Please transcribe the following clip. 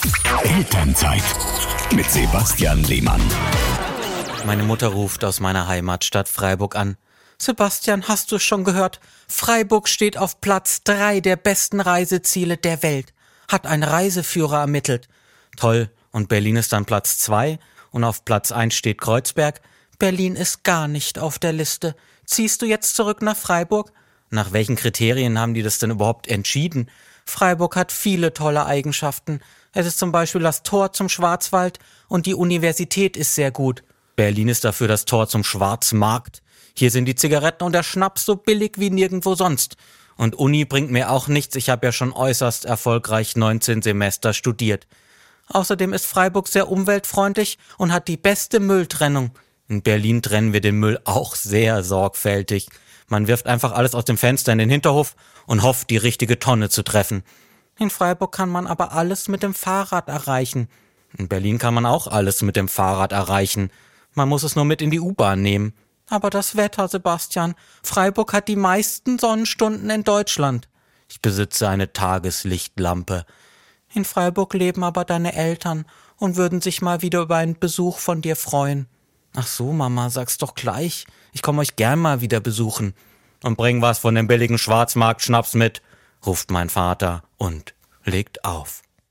Elternzeit mit Sebastian Lehmann. Meine Mutter ruft aus meiner Heimatstadt Freiburg an. Sebastian, hast du es schon gehört? Freiburg steht auf Platz 3 der besten Reiseziele der Welt. Hat ein Reiseführer ermittelt. Toll, und Berlin ist dann Platz 2 und auf Platz 1 steht Kreuzberg. Berlin ist gar nicht auf der Liste. Ziehst du jetzt zurück nach Freiburg? Nach welchen Kriterien haben die das denn überhaupt entschieden? Freiburg hat viele tolle Eigenschaften. Es ist zum Beispiel das Tor zum Schwarzwald und die Universität ist sehr gut. Berlin ist dafür das Tor zum Schwarzmarkt. Hier sind die Zigaretten und der Schnaps so billig wie nirgendwo sonst. Und Uni bringt mir auch nichts, ich habe ja schon äußerst erfolgreich 19 Semester studiert. Außerdem ist Freiburg sehr umweltfreundlich und hat die beste Mülltrennung. In Berlin trennen wir den Müll auch sehr sorgfältig. Man wirft einfach alles aus dem Fenster in den Hinterhof und hofft, die richtige Tonne zu treffen. In Freiburg kann man aber alles mit dem Fahrrad erreichen. In Berlin kann man auch alles mit dem Fahrrad erreichen. Man muss es nur mit in die U-Bahn nehmen. Aber das Wetter, Sebastian. Freiburg hat die meisten Sonnenstunden in Deutschland. Ich besitze eine Tageslichtlampe. In Freiburg leben aber deine Eltern und würden sich mal wieder über einen Besuch von dir freuen. Ach so, Mama, sag's doch gleich. Ich komme euch gern mal wieder besuchen. Und bring was von dem billigen Schwarzmarkt-Schnaps mit, ruft mein Vater und legt auf.